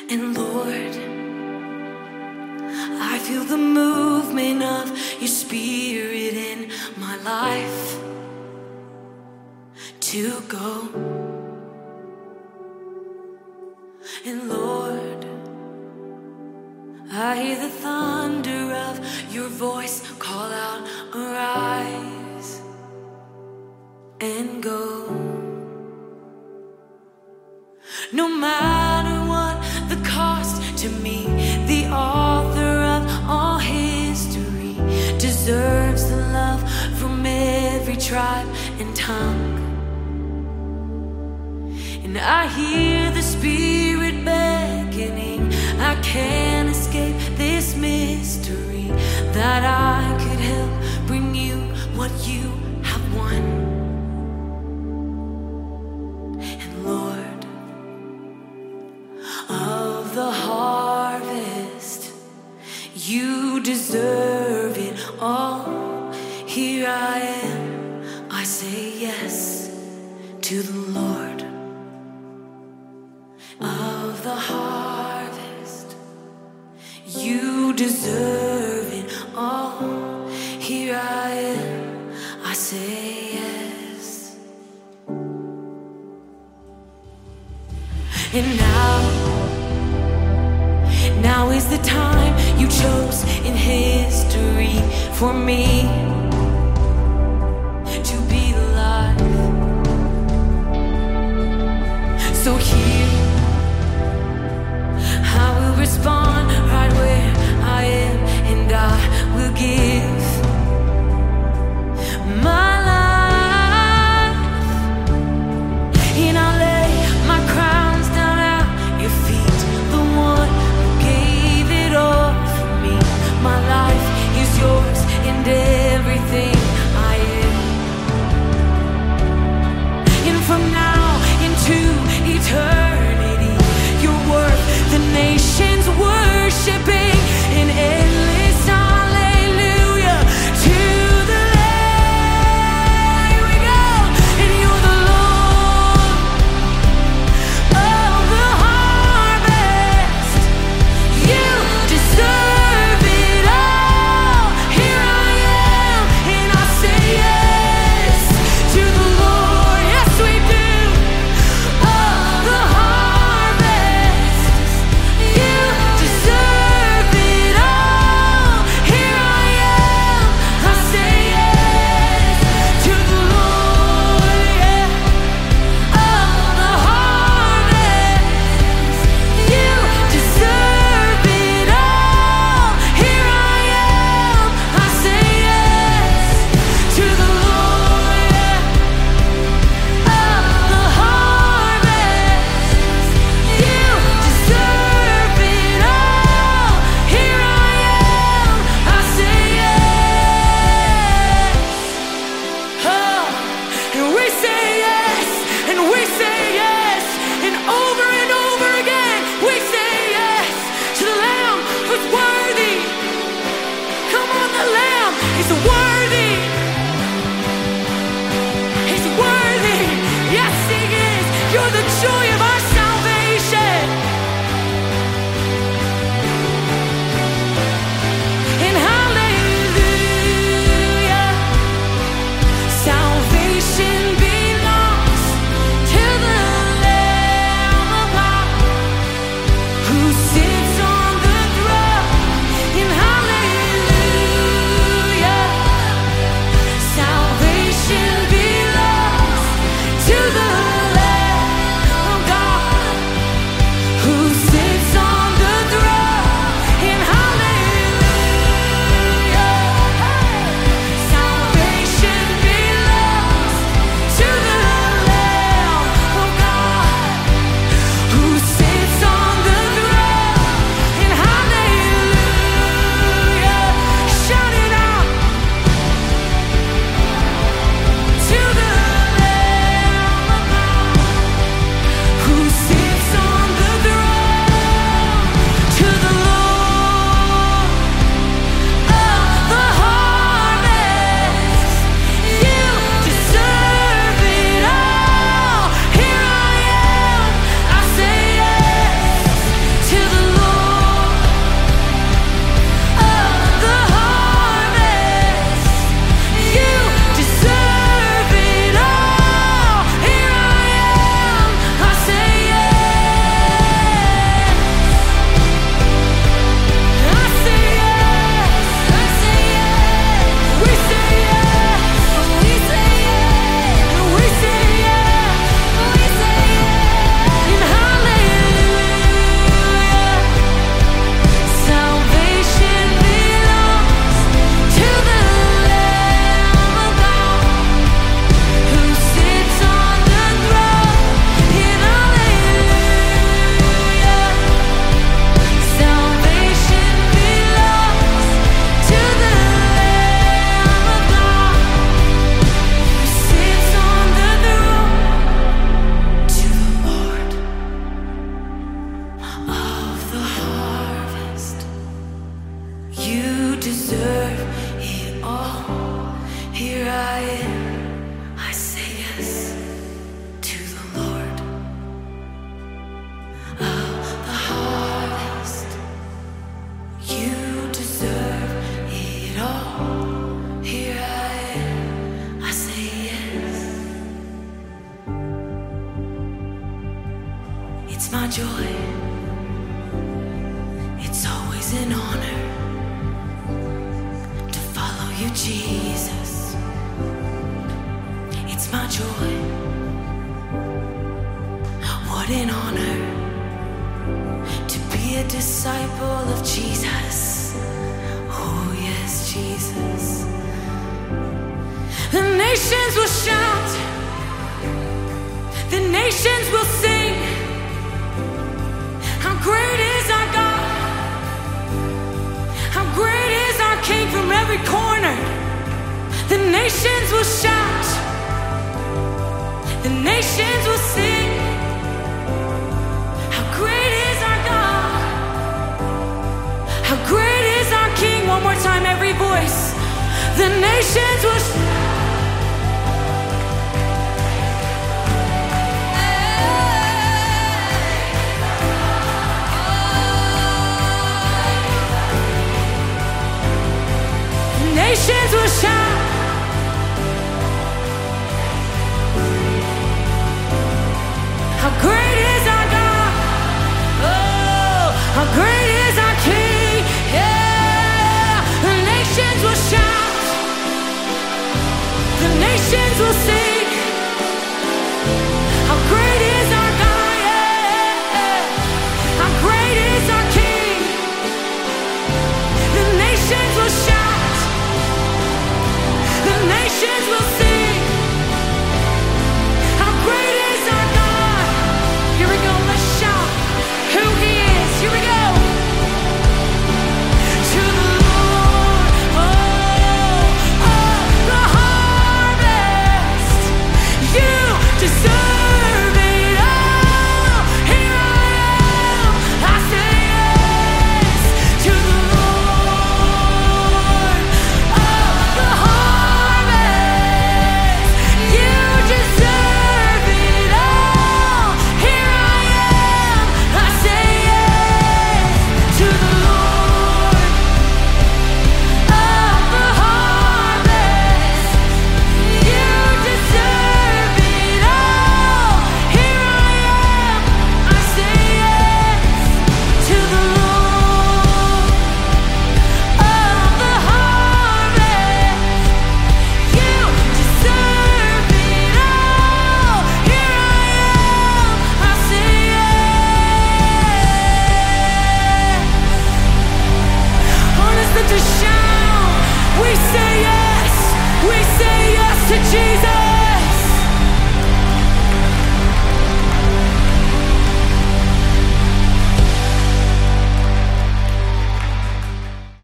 And Lord, I feel the movement of your spirit in my life to go. And Lord, I hear the thunder of your voice call out, arise and go. No matter what the cost to me, the author of all history deserves the love from every tribe and tongue. And I hear the Spirit beckoning, I can't escape this mystery, that I could help bring you what you have won. And Lord, of the harvest, you deserve it all. Here I am, I say yes to the Lord. Of the harvest, you deserve it all. Here I am, I say yes. And now is the time you chose in history for me to be alive. So here I will respond right where I am, and I will give my life, and I'll lay my crowns down at your feet, the one who gave it all for me. My life is yours and everything a disciple of Jesus. Oh, yes, Jesus. The nations will shout, the nations will sing. How great is our God! How great is our King from every corner! The nations will shout, the nations will sing. How great is our God! How great is our King! One more time, every voice. The nations will shout. Nations will shout. How great is our God? Oh, how great is our King? Yeah, the nations will shout. The nations will sing. How great is our God? Yeah, how great is our King? The nations will shout. The nations will sing. How great is our God? Here we go, let's shout who He is. Here we go. To the Lord, oh, the harvest. You deserve it all. Here I am, I say yes to the Lord, oh, the harvest. You deserve it all. Here I am, I say yes to the Lord of the harvest. You deserve it all. Here I am, I say yes to the Lord of the harvest. You deserve it all. Here I am, I say yes. Honest and to shout, we say yes to Jesus.